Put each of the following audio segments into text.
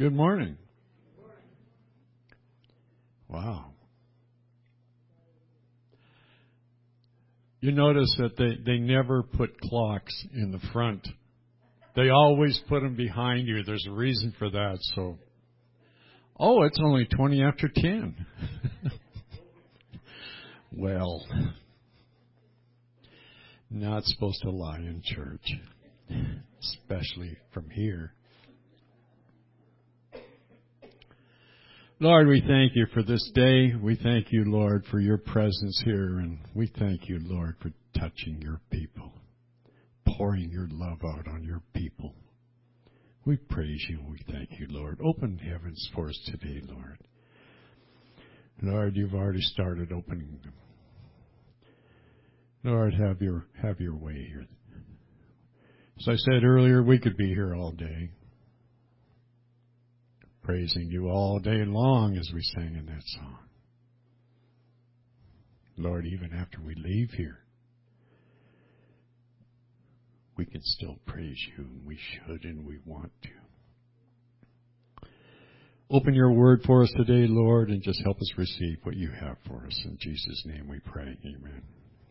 Good morning. Wow. You notice that they never put clocks in the front. They always put them behind you. There's a reason for that. So, it's only 20 after 10. Well, not supposed to lie in church, especially from here. Lord, we thank you for this day. We thank you, Lord, for your presence here. And we thank you, Lord, for touching your people, pouring your love out on your people. We praise you. We thank you, Lord. Open heavens for us today, Lord. Lord, you've already started opening them. Lord, have your way here. As I said earlier, we could be here all day, praising you all day long as we sang in that song. Lord, even after we leave here, we can still praise you, and we should and we want to. Open your word for us today, Lord, and just help us receive what you have for us. In Jesus' name we pray. Amen.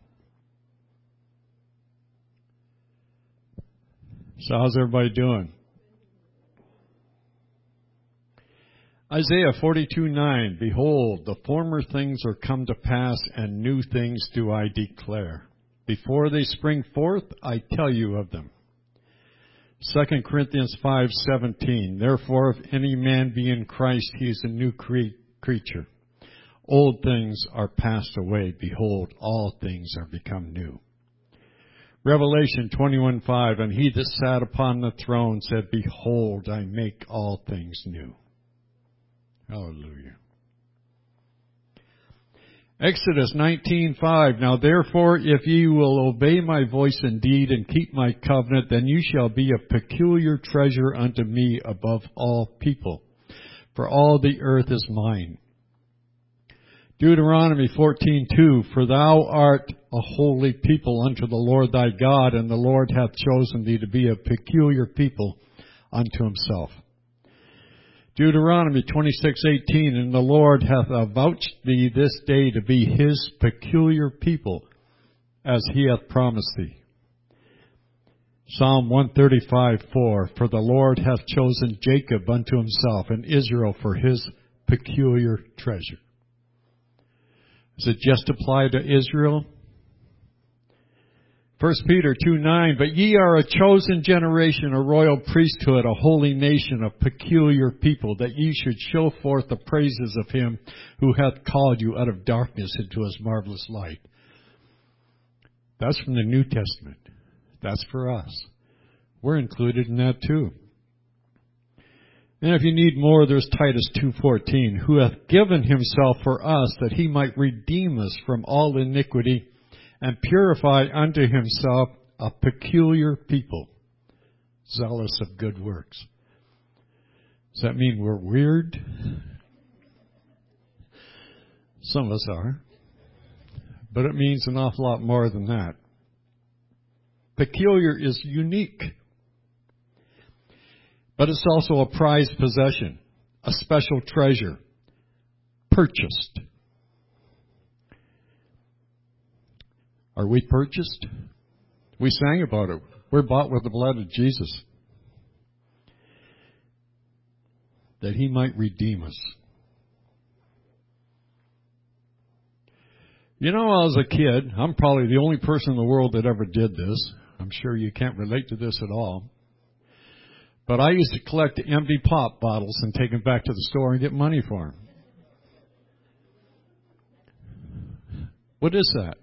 So how's everybody doing? Isaiah 42:9, Behold, the former things are come to pass, and new things do I declare. Before they spring forth, I tell you of them. 2 Corinthians 5:17, Therefore, if any man be in Christ, he is a new creature. Old things are passed away. Behold, all things are become new. Revelation 21:5, And he that sat upon the throne said, Behold, I make all things new. Hallelujah. Exodus 19:5, Now therefore, if ye will obey my voice indeed and keep my covenant, then you shall be a peculiar treasure unto me above all people. For all the earth is mine. Deuteronomy 14:2, For thou art a holy people unto the Lord thy God, and the Lord hath chosen thee to be a peculiar people unto himself. Deuteronomy 26:18, And the Lord hath avouched thee this day to be his peculiar people, as he hath promised thee. Psalm 135:4, For the Lord hath chosen Jacob unto himself, and Israel for his peculiar treasure. Does it just apply to Israel? 1 Peter 2:9, But ye are a chosen generation, a royal priesthood, a holy nation, a peculiar people, that ye should show forth the praises of him who hath called you out of darkness into his marvelous light. That's from the New Testament. That's for us. We're included in that too. And if you need more, there's Titus 2:14, Who hath given himself for us, that he might redeem us from all iniquity, and purify unto himself a peculiar people, zealous of good works. Does that mean we're weird? Some of us are. But it means an awful lot more than that. Peculiar is unique. But it's also a prized possession, a special treasure, purchased. Are we purchased? We sang about it. We're bought with the blood of Jesus, that he might redeem us. You know, as a kid, I'm probably the only person in the world that ever did this. I'm sure you can't relate to this at all. But I used to collect empty pop bottles and take them back to the store and get money for them. What is that?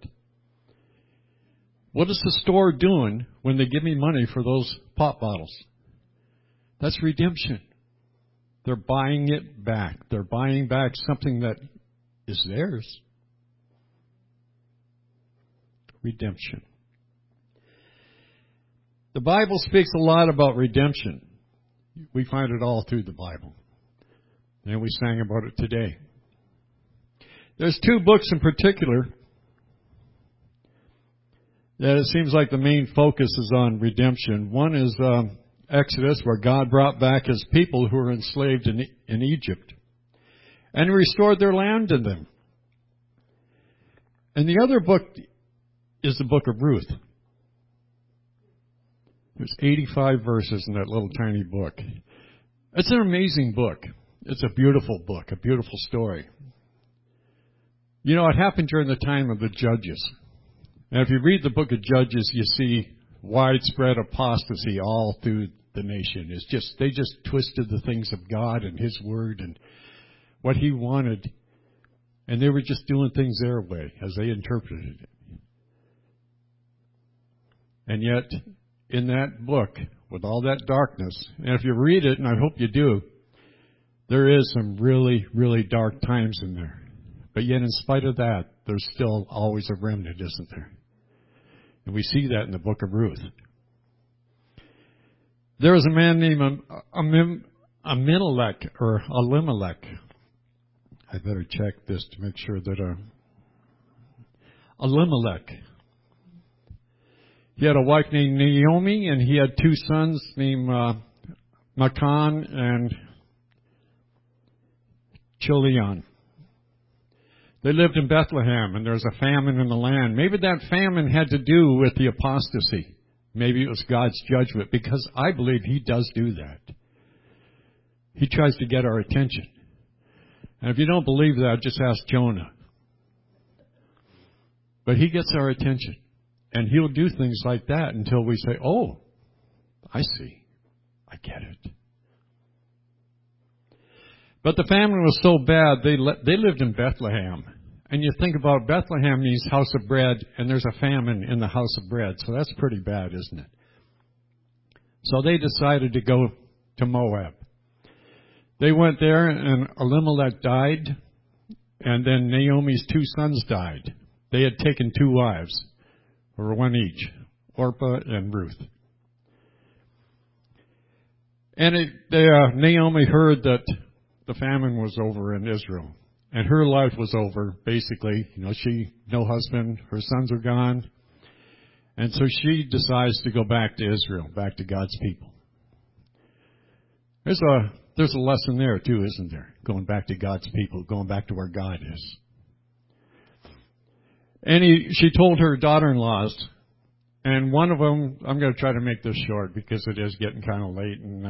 What is the store doing when they give me money for those pop bottles? That's redemption. They're buying it back. They're buying back something that is theirs. Redemption. The Bible speaks a lot about redemption. We find it all through the Bible. And we sang about it today. There's two books in particular that it seems like the main focus is on redemption. One is Exodus, where God brought back His people who were enslaved in Egypt, and restored their land to them. And the other book is the book of Ruth. There's 85 verses in that little tiny book. It's an amazing book. It's a beautiful book, a beautiful story. You know, it happened during the time of the Judges. And if you read the book of Judges, you see widespread apostasy all through the nation. They just twisted the things of God and His Word and what He wanted. And they were just doing things their way as they interpreted it. And yet, in that book, with all that darkness, and if you read it, and I hope you do, there is some really, really dark times in there. But yet, in spite of that, there's still always a remnant, isn't there? And we see that in the book of Ruth. There was a man named Elimelech. I better check this to make sure that Elimelech. He had a wife named Naomi, and he had two sons named Maachan and Chilion. They lived in Bethlehem, and there was a famine in the land. Maybe that famine had to do with the apostasy. Maybe it was God's judgment, because I believe He does do that. He tries to get our attention. And if you don't believe that, just ask Jonah. But He gets our attention. And He'll do things like that until we say, oh, I see. I get it. But the famine was so bad, they lived in Bethlehem. And you think about Bethlehem means house of bread, and there's a famine in the house of bread. So that's pretty bad, isn't it? So they decided to go to Moab. They went there, and Elimelech died, and then Naomi's two sons died. They had taken two wives, or one each, Orpah and Ruth. And Naomi heard that the famine was over in Israel, and her life was over, basically. No husband, her sons are gone, and so she decides to go back to Israel, back to God's people. There's a lesson there too, isn't there? Going back to God's people, going back to where God is. And she told her daughter-in-laws, and one of them, I'm going to try to make this short because it is getting kind of late, and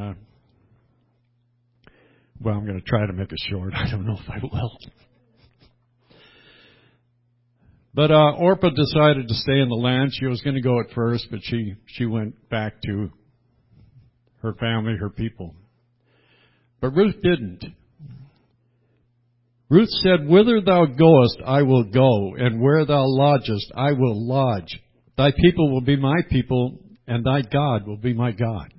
I'm going to try to make it short. I don't know if I will. But Orpah decided to stay in the land. She was going to go at first, but she went back to her family, her people. But Ruth didn't. Ruth said, "Whither thou goest, I will go, and where thou lodgest, I will lodge. Thy people will be my people, and thy God will be my God."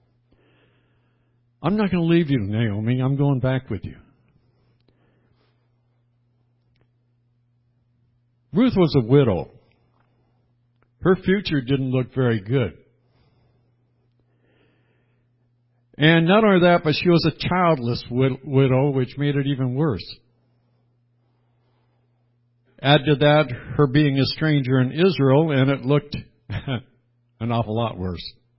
I'm not going to leave you, Naomi. I'm going back with you. Ruth was a widow. Her future didn't look very good. And not only that, but she was a childless widow, which made it even worse. Add to that her being a stranger in Israel, and it looked an awful lot worse.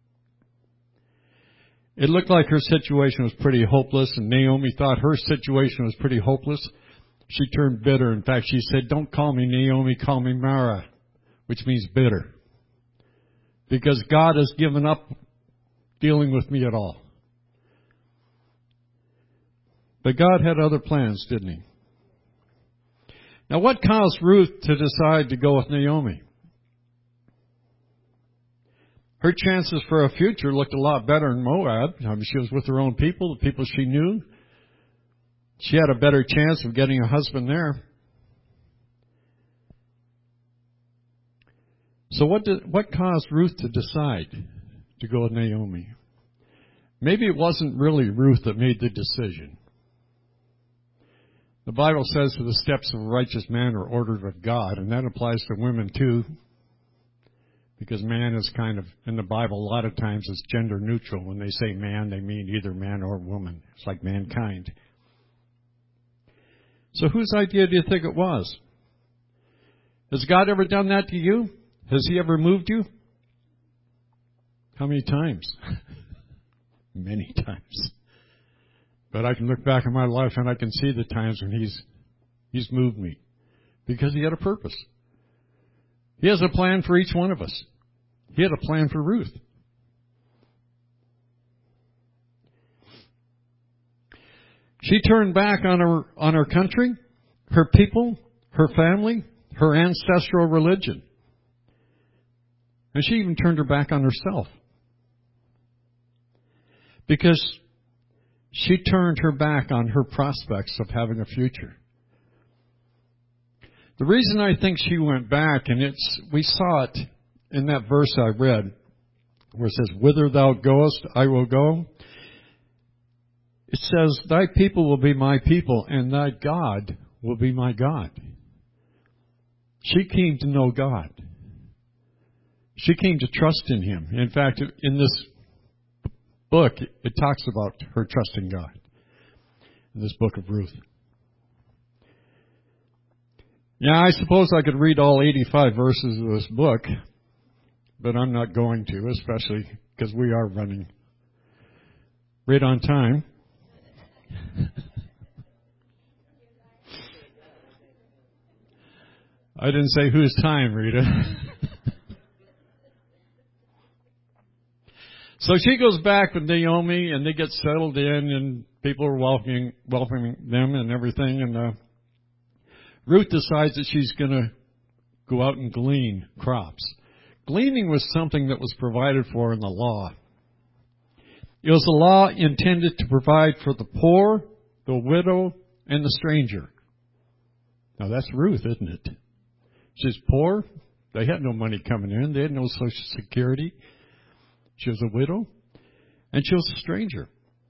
It looked like her situation was pretty hopeless, and Naomi thought her situation was pretty hopeless. She turned bitter. In fact, she said, "Don't call me Naomi, call me Mara," which means bitter. Because God has given up dealing with me at all. But God had other plans, didn't He? Now, what caused Ruth to decide to go with Naomi? Her chances for a future looked a lot better in Moab. She was with her own people, the people she knew. She had a better chance of getting a husband there. So what caused Ruth to decide to go with Naomi? Maybe it wasn't really Ruth that made the decision. The Bible says that the steps of a righteous man are ordered of God, and that applies to women too, because man is kind of, in the Bible, a lot of times it's gender neutral. When they say man, they mean either man or woman. It's like mankind. So whose idea do you think it was? Has God ever done that to you? Has He ever moved you? How many times? many times. But I can look back in my life and I can see the times when He's moved me. Because He had a purpose. He has a plan for each one of us. He had a plan for Ruth. She turned back on her country, her people, her family, her ancestral religion. And she even turned her back on herself. Because she turned her back on her prospects of having a future. The reason I think she went back, and we saw it in that verse I read, where it says, "Whither thou goest, I will go." It says, "Thy people will be my people, and thy God will be my God." She came to know God. She came to trust in Him. In fact, in this book, it talks about her trusting God. In this book of Ruth. Yeah, I suppose I could read all 85 verses of this book, but I'm not going to, especially because we are running right on time. I didn't say whose time, Rita. So she goes back with Naomi, and they get settled in, and people are welcoming them and everything. And Ruth decides that she's going to go out and glean crops. Gleaning was something that was provided for in the law. It was a law intended to provide for the poor, the widow, and the stranger. Now that's Ruth, isn't it? She's poor. They had no money coming in. They had no Social Security. She was a widow, and she was a stranger.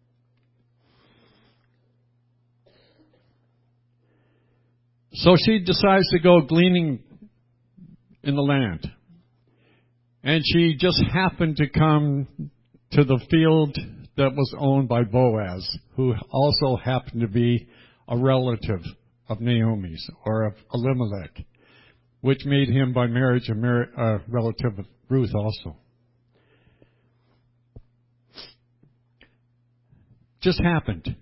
So she decides to go gleaning in the land. And she just happened to come to the field that was owned by Boaz, who also happened to be a relative of Naomi's, or of Elimelech, which made him by marriage a relative of Ruth also. Just happened.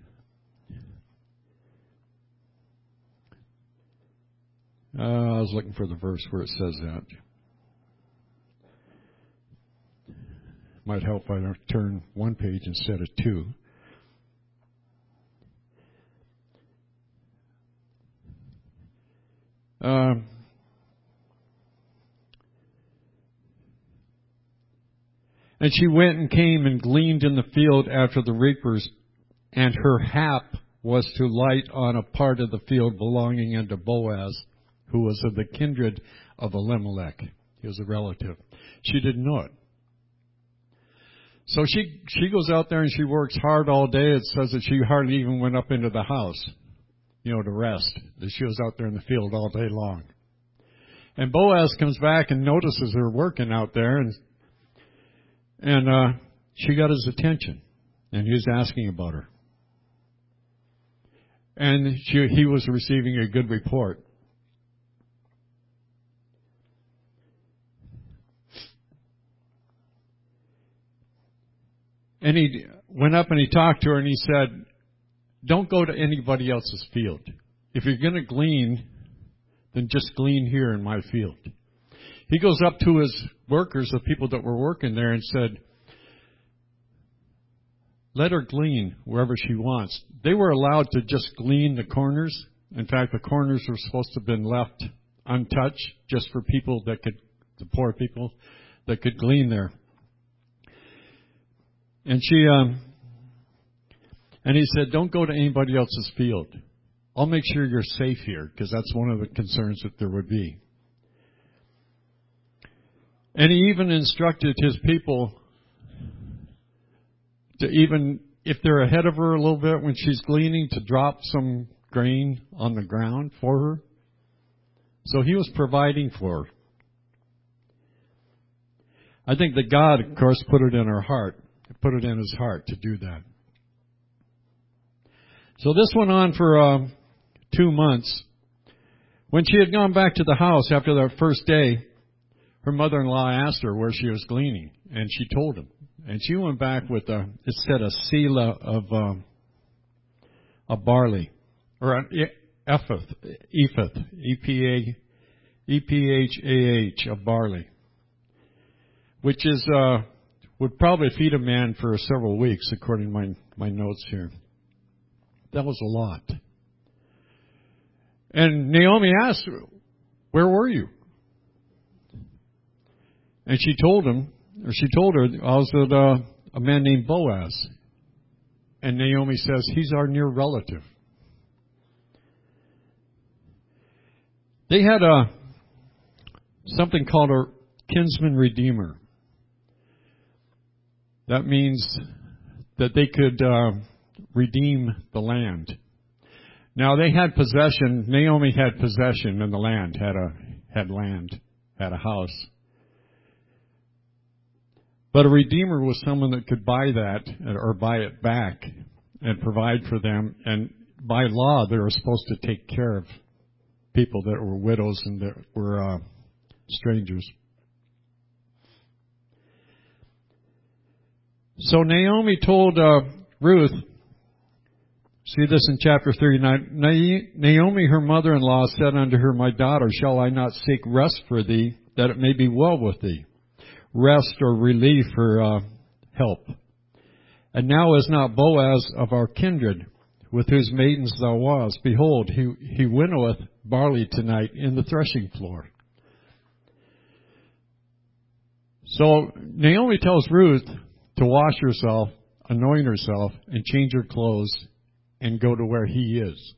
I was looking for the verse where it says that. Might help if I turn one page instead of two. And she went and came and gleaned in the field after the reapers, and her hap was to light on a part of the field belonging unto Boaz, who was of the kindred of Elimelech. He was a relative. She didn't know it. So she goes out there and she works hard all day. It says that she hardly even went up into the house, to rest. That she was out there in the field all day long. And Boaz comes back and notices her working out there, and she got his attention, and he was asking about her. And he was receiving a good report. And he went up and he talked to her and he said, "Don't go to anybody else's field. If you're going to glean, then just glean here in my field." He goes up to his workers, the people that were working there, and said, "Let her glean wherever she wants." They were allowed to just glean the corners. In fact, the corners were supposed to have been left untouched just for the poor people that could glean there. And and he said, "Don't go to anybody else's field. I'll make sure you're safe here," because that's one of the concerns that there would be. And he even instructed his people to, even if they're ahead of her a little bit when she's gleaning, to drop some grain on the ground for her. So he was providing for her. I think that God, of course, put it in his heart to do that. So this went on for 2 months. When she had gone back to the house after that first day, her mother-in-law asked her where she was gleaning, and she told him. And she went back with it said a selah of barley, or an ephah, EPHAH of barley, which is would probably feed a man for several weeks, according to my notes here. That was a lot. And Naomi asked, "Where were you?" And she told her, I was with a man named Boaz. And Naomi says, "He's our near relative." They had something called a kinsman redeemer. That means that they could redeem the land. Now they had possession. Naomi had possession in the land, had land, had a house. But a redeemer was someone that could buy that or buy it back and provide for them. And by law, they were supposed to take care of people that were widows and that were strangers. So Naomi told Ruth, see this in chapter 39, Naomi, her mother-in-law, said unto her, "My daughter, shall I not seek rest for thee, that it may be well with thee?" Rest or relief or help. "And now is not Boaz of our kindred, with whose maidens thou wast? Behold, he winnoweth barley tonight in the threshing floor." So Naomi tells Ruth to wash herself, anoint herself, and change her clothes, and go to where he is.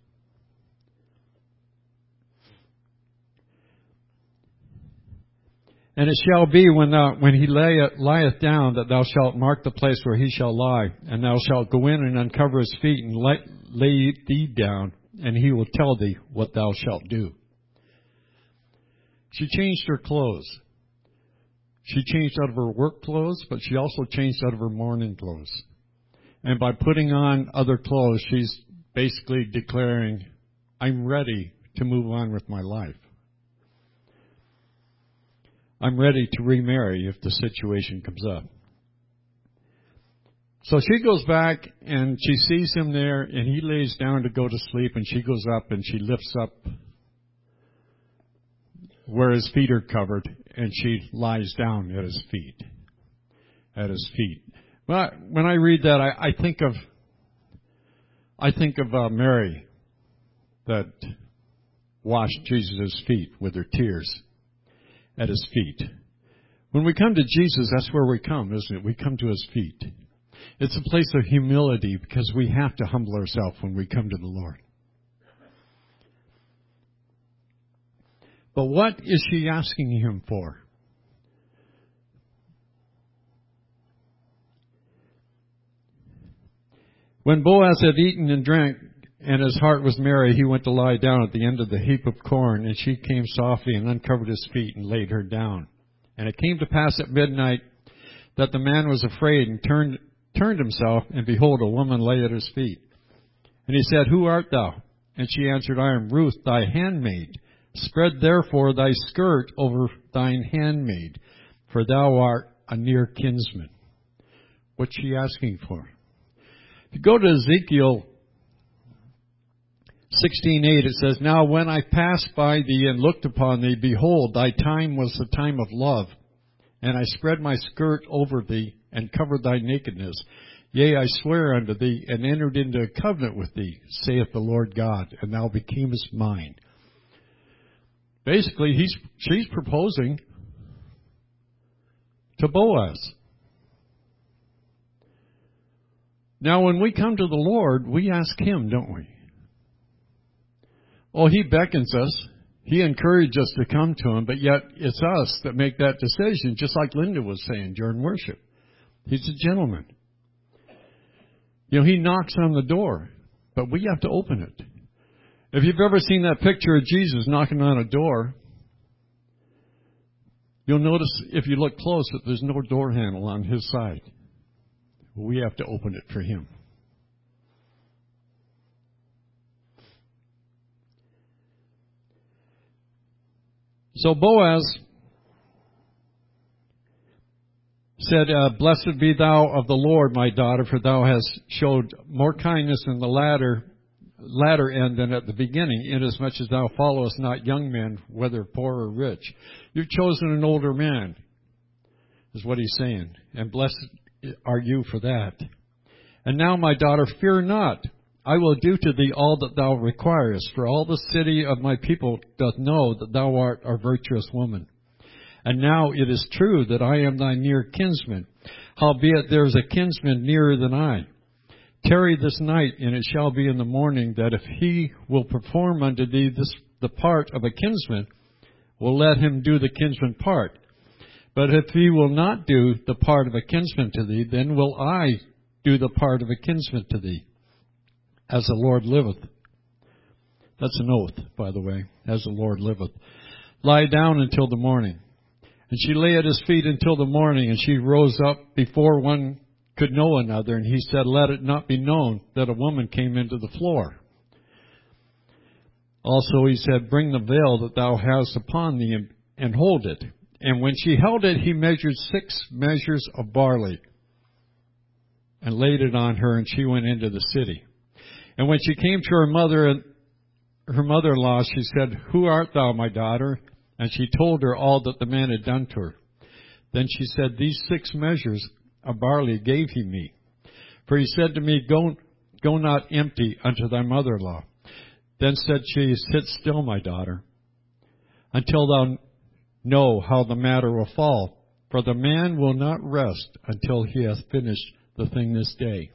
"And it shall be when he lieth down, that thou shalt mark the place where he shall lie, and thou shalt go in and uncover his feet, and lay thee down, and he will tell thee what thou shalt do." She changed her clothes. She changed out of her work clothes, but she also changed out of her mourning clothes. And by putting on other clothes, she's basically declaring, "I'm ready to move on with my life. I'm ready to remarry if the situation comes up." So she goes back and she sees him there, and he lays down to go to sleep, and she goes up and she lifts up where his feet are covered, and she lies down at his feet. But when I read that, I think of Mary that washed Jesus' feet with her tears at his feet. When we come to Jesus, that's where we come, isn't it? We come to his feet. It's a place of humility because we have to humble ourselves when we come to the Lord. But what is she asking him for? When Boaz had eaten and drank, and his heart was merry, he went to lie down at the end of the heap of corn, and she came softly and uncovered his feet and laid her down. And it came to pass at midnight that the man was afraid and turned himself, and behold, a woman lay at his feet. And he said, "Who art thou?" And she answered, "I am Ruth, thy handmaid. Spread therefore thy skirt over thine handmaid, for thou art a near kinsman." What's she asking for? If you go to Ezekiel 16:8, it says, "Now when I passed by thee and looked upon thee, behold, thy time was the time of love. And I spread my skirt over thee and covered thy nakedness. Yea, I swear unto thee and entered into a covenant with thee, saith the Lord God, and thou becamest mine." Basically, she's proposing to Boaz. Now, when we come to the Lord, we ask him, don't we? Oh, he beckons us. He encourages us to come to him, but yet it's us that make that decision, just like Linda was saying during worship. He's a gentleman. You know, he knocks on the door, but we have to open it. If you've ever seen that picture of Jesus knocking on a door, you'll notice if you look close that there's no door handle on his side. We have to open it for him. So Boaz said, Blessed be thou of the Lord, my daughter, for thou hast showed more kindness in the latter end than at the beginning, inasmuch as thou followest not young men, whether poor or rich. You've chosen an older man, is what he's saying, and blessed are you for that. And now, my daughter, fear not. I will do to thee all that thou requirest, for all the city of my people doth know that thou art a virtuous woman. And now it is true that I am thy near kinsman, howbeit there is a kinsman nearer than I. Tarry this night, and it shall be in the morning that if he will perform unto thee the part of a kinsman, we'll let him do the kinsman part. But if he will not do the part of a kinsman to thee, then will I do the part of a kinsman to thee, as the Lord liveth. That's an oath, by the way, as the Lord liveth. Lie down until the morning. And she lay at his feet until the morning, and she rose up before one could know another, and he said, Let it not be known that a woman came into the floor. Also he said, Bring the veil that thou hast upon thee, and hold it. And when she held it, he measured 6 measures of barley, and laid it on her, and she went into the city. And when she came to her mother-in-law, she said, Who art thou, my daughter? And she told her all that the man had done to her. Then she said, These 6 measures of barley gave he me. For he said to me, Go not empty unto thy mother-in-law. Then said she, Sit still, my daughter, until thou know how the matter will fall. For the man will not rest until he hath finished the thing this day.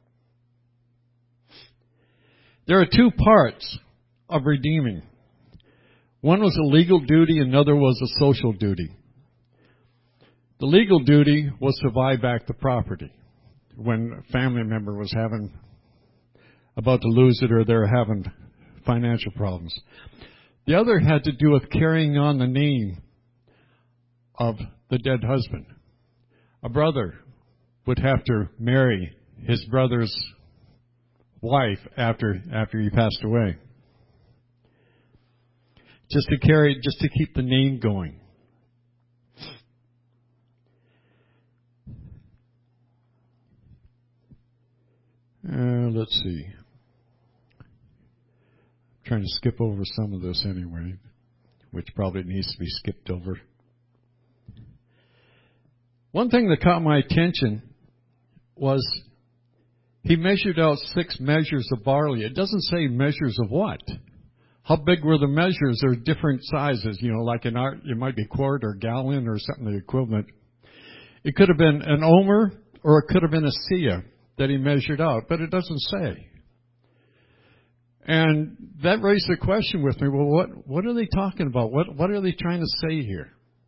There are 2 parts of redeeming. One was a legal duty, another was a social duty. The legal duty was to buy back the property when a family member was about to lose it, or they're having financial problems. The other had to do with carrying on the name of the dead husband. A brother would have to marry his brother's wife after he passed away. Just to keep the name going. Let's see. I'm trying to skip over some of this anyway, which probably needs to be skipped over. One thing that caught my attention was he measured out 6 measures of barley. It doesn't say measures of what. How big were the measures? They're different sizes, like in art, it might be quart or gallon or something the equivalent. It could have been an omer, or it could have been a seah that he measured out, but it doesn't say. And that raised the question with me, well, what are they talking about? What are they trying to say here?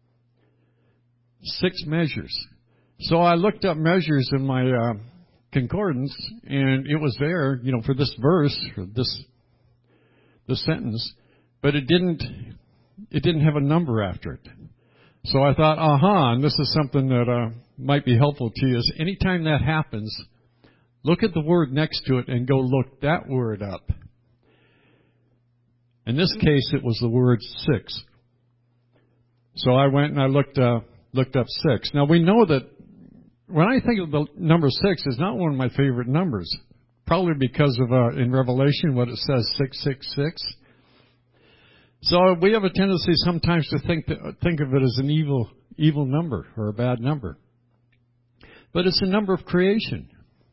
6 measures. So I looked up measures in my concordance, and it was there, for this verse, or the sentence, but it didn't have a number after it. So I thought, and this is something that might be helpful to you, is anytime that happens, look at the word next to it and go look that word up. In this case, it was the word 6. So I went and I looked up 6. Now we know that when I think of the number 6, it's not one of my favorite numbers. Probably because of, in Revelation, what it says, 666. So we have a tendency sometimes to think of it as an evil number or a bad number. But it's a number of creation.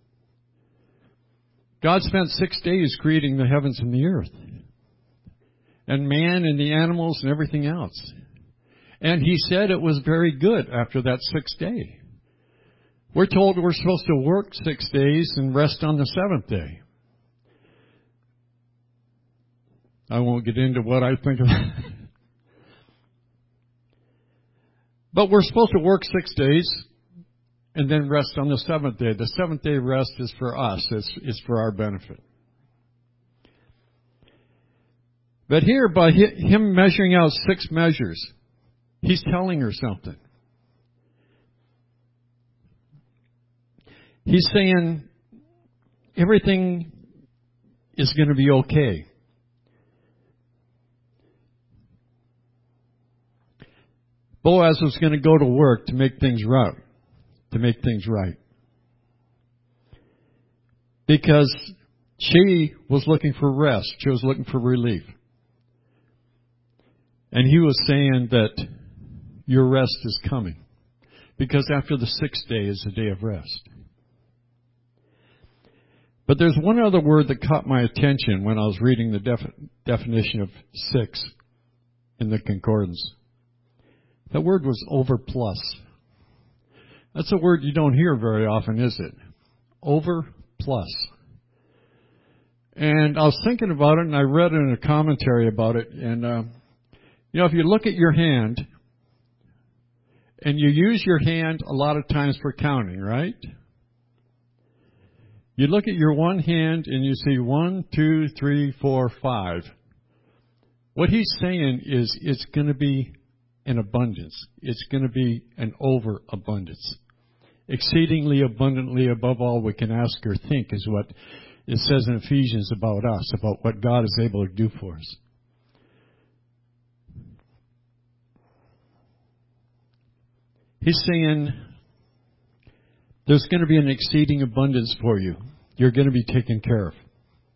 God spent 6 days creating the heavens and the earth, and man and the animals and everything else. And he said it was very good after that 6th day. We're told we're supposed to work 6 days and rest on the 7th day. I won't get into what I think of that. But we're supposed to work 6 days and then rest on the 7th day. The 7th day rest is for us. It's for our benefit. But here, by him measuring out 6 measures, he's telling her something. He's saying everything is going to be okay. Boaz was going to go to work to make things right. to make things right. Because she was looking for rest. She was looking for relief. And he was saying that your rest is coming. Because after the sixth day is a day of rest. But there's one other word that caught my attention when I was reading the definition of 6 in the concordance. That word was overplus. That's a word you don't hear very often, is it? Overplus. And I was thinking about it, and I read in a commentary about it. And, if you look at your hand, and you use your hand a lot of times for counting, right? You look at your one hand and you see 1, 2, 3, 4, 5. What he's saying is it's going to be an abundance. It's going to be an overabundance. Exceedingly abundantly above all we can ask or think is what it says in Ephesians about us, about what God is able to do for us. He's saying there's going to be an exceeding abundance for you. You're going to be taken care of.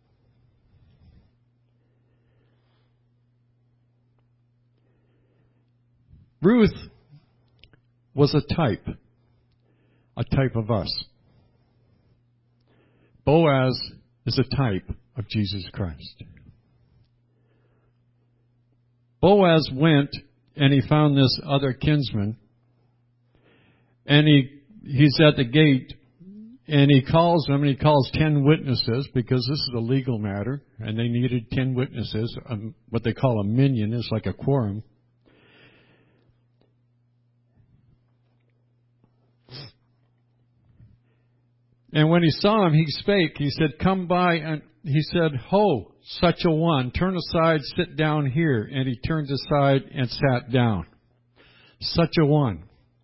Ruth was a type of us. Boaz is a type of Jesus Christ. Boaz went and he found this other kinsman, and he's at the gate, and he calls them, and he calls 10 witnesses, because this is a legal matter, and they needed 10 witnesses. What they call a minyan is like a quorum. And when he saw him, he spake. He said, come by. And he said, ho, such a one, turn aside, sit down here. And he turned aside and sat down. Such a one.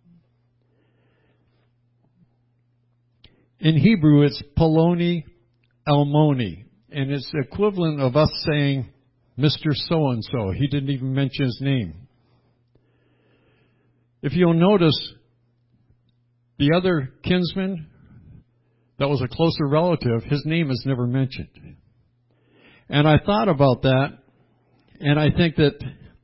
In Hebrew, it's Poloni Almoni. And it's the equivalent of us saying, Mr. So-and-so. He didn't even mention his name. If you'll notice, the other kinsman that was a closer relative, his name is never mentioned. And I thought about that, and I think that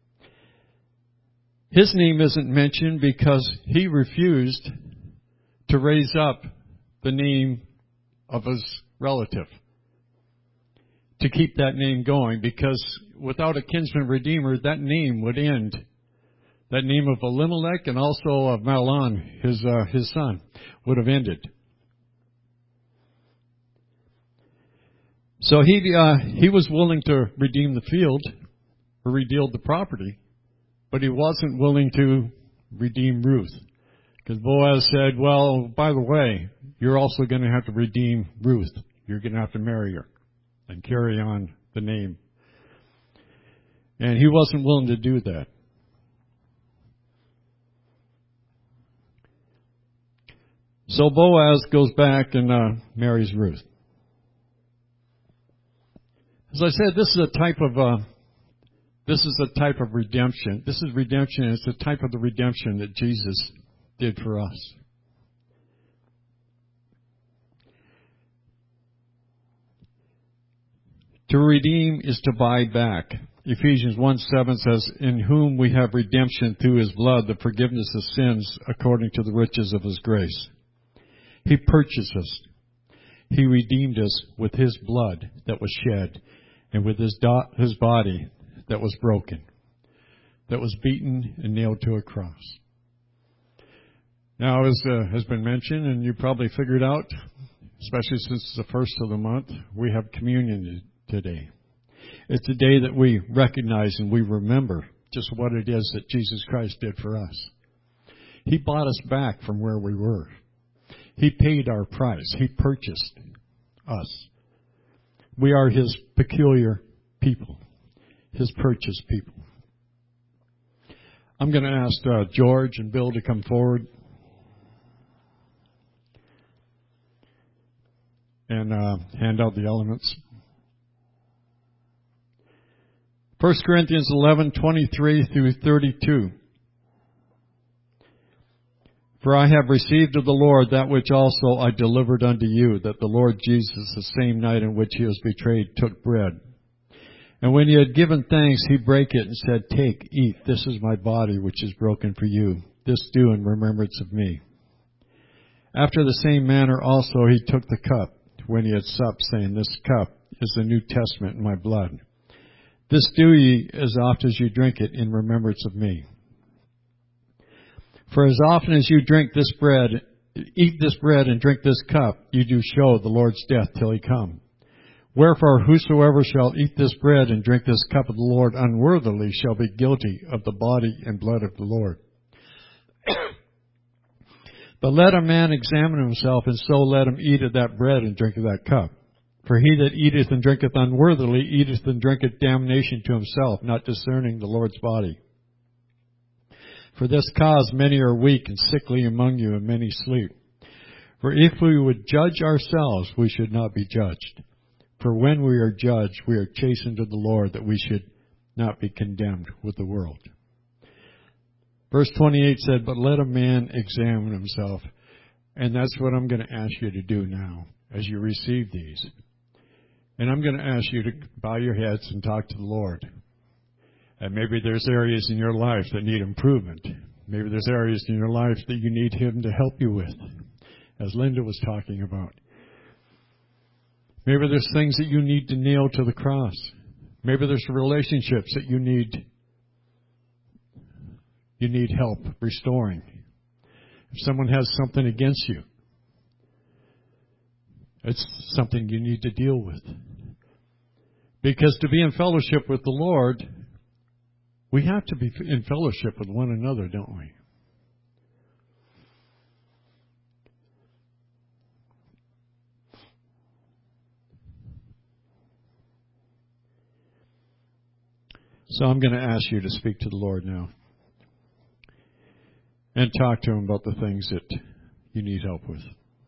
his name isn't mentioned because he refused to raise up the name of his relative, to keep that name going, because without a kinsman redeemer, that name would end. That name of Elimelech and also of Mahlon, his son, would have ended. So he was willing to redeem the field, or redeem the property, but he wasn't willing to redeem Ruth. Because Boaz said, well, by the way, you're also going to have to redeem Ruth. You're going to have to marry her and carry on the name. And he wasn't willing to do that. So Boaz goes back and marries Ruth. As I said, this is a type of redemption. This is redemption. It's a type of the redemption that Jesus did for us. To redeem is to buy back. Ephesians 1:7 says, in whom we have redemption through his blood, the forgiveness of sins according to the riches of his grace. He purchased us. He redeemed us with his blood that was shed, and with his body that was broken, that was beaten and nailed to a cross. Now, as has been mentioned, and you probably figured out, especially since it's the first of the month, we have communion today. It's a day that we recognize and we remember just what it is that Jesus Christ did for us. He bought us back from where we were. He paid our price. He purchased us. We are his peculiar people, his purchased people. I'm going to ask George and Bill to come forward and hand out the elements. 1 Corinthians 11:23 through 32. For I have received of the Lord that which also I delivered unto you, that the Lord Jesus, the same night in which he was betrayed, took bread. And when he had given thanks, he brake it and said, Take, eat, this is my body which is broken for you. This do in remembrance of me. After the same manner also he took the cup, when he had supped, saying, This cup is the New Testament in my blood. This do ye as oft as you drink it in remembrance of me. For as often as you eat this bread and drink this cup, you do show the Lord's death till he come. Wherefore whosoever shall eat this bread and drink this cup of the Lord unworthily shall be guilty of the body and blood of the Lord. But let a man examine himself, and so let him eat of that bread and drink of that cup. For he that eateth and drinketh unworthily eateth and drinketh damnation to himself, not discerning the Lord's body. For this cause many are weak and sickly among you, and many sleep. For if we would judge ourselves, we should not be judged. For when we are judged, we are chastened of the Lord, that we should not be condemned with the world. Verse 28 said, But let a man examine himself. And that's what I'm going to ask you to do now as you receive these. And I'm going to ask you to bow your heads and talk to the Lord. And maybe there's areas in your life that need improvement. Maybe there's areas in your life that you need him to help you with, as Linda was talking about. Maybe there's things that you need to nail to the cross. Maybe there's relationships that you need help restoring. If someone has something against you, it's something you need to deal with. Because to be in fellowship with the Lord, we have to be in fellowship with one another, don't we? So I'm going to ask you to speak to the Lord now and talk to him about the things that you need help with.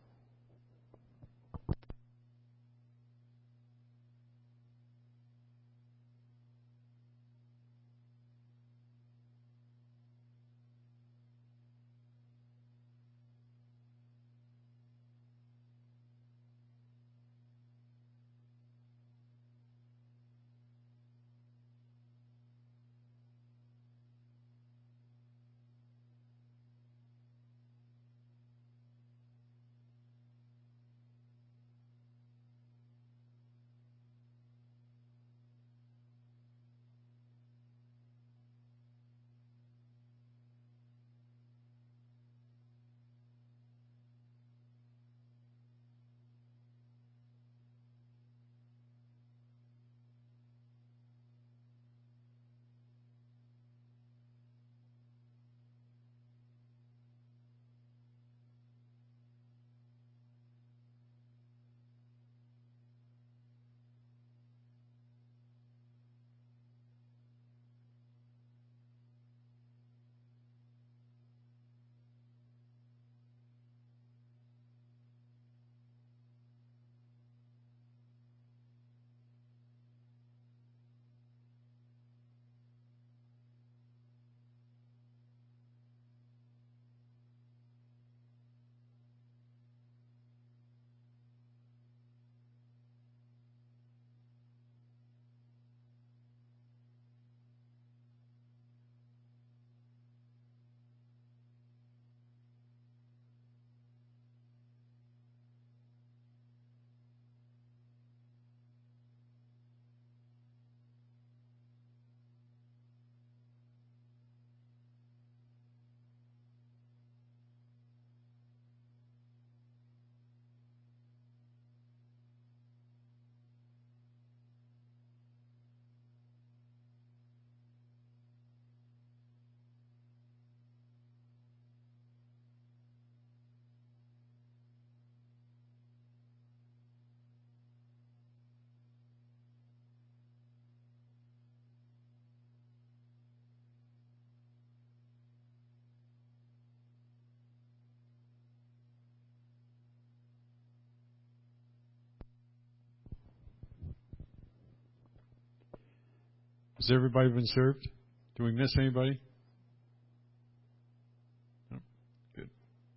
Has everybody been served? Do we miss anybody? No? Good.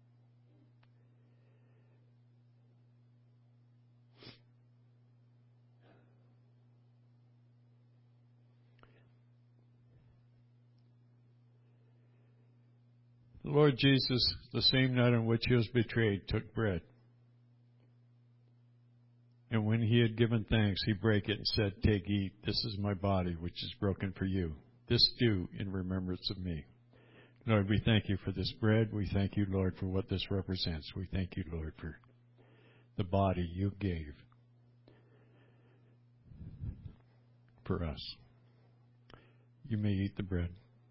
The Lord Jesus, the same night on which he was betrayed, took bread. And when he had given thanks, he brake it and said, "Take, eat. This is my body, which is broken for you. This do in remembrance of me." Lord, we thank you for this bread. We thank you, Lord, for what this represents. We thank you, Lord, for the body you gave for us. You may eat the bread.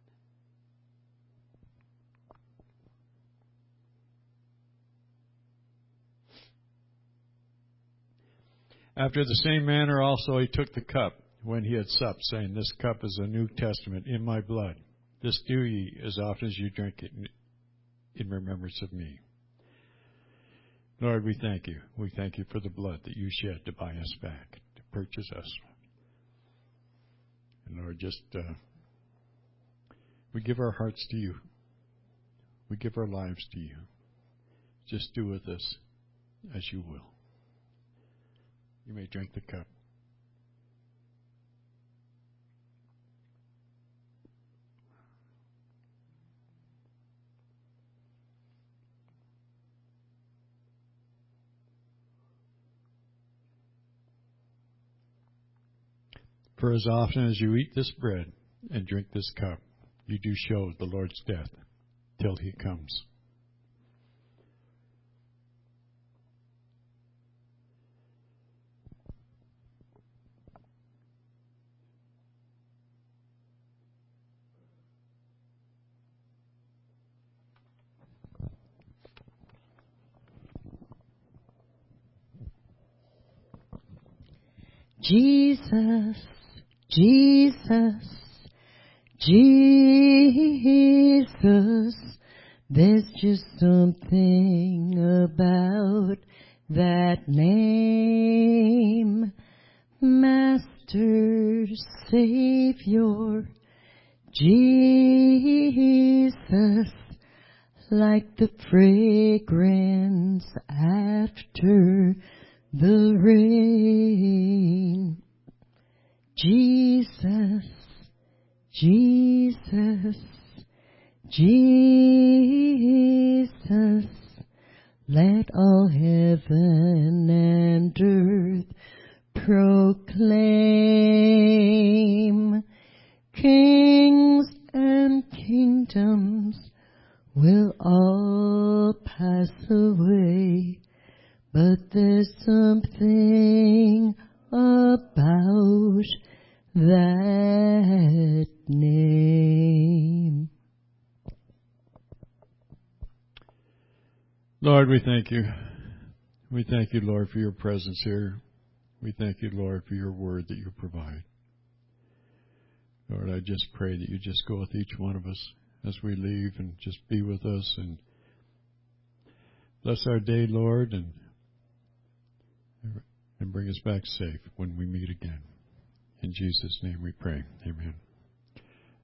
After the same manner also he took the cup when he had supped, saying, "This cup is a New Testament in my blood. This do ye as often as you drink it in remembrance of me." Lord, we thank you. We thank you for the blood that you shed to buy us back, to purchase us. And Lord, just we give our hearts to you. We give our lives to you. Just do with us as you will. You may drink the cup. For as often as you eat this bread and drink this cup, you do show the Lord's death till he comes. Jesus, Jesus, Jesus, there's just something about that name. Master, Savior, Jesus, like the fragrance after the rain. Jesus, Jesus, Jesus, let all heaven and earth proclaim. Kings and kingdoms will all pass away, but there's something about that name. Lord, we thank you. We thank you, Lord, for your presence here. We thank you, Lord, for your word that you provide. Lord, I just pray that you just go with each one of us as we leave and just be with us and bless our day, Lord, and bring us back safe when we meet again. In Jesus' name we pray. Amen.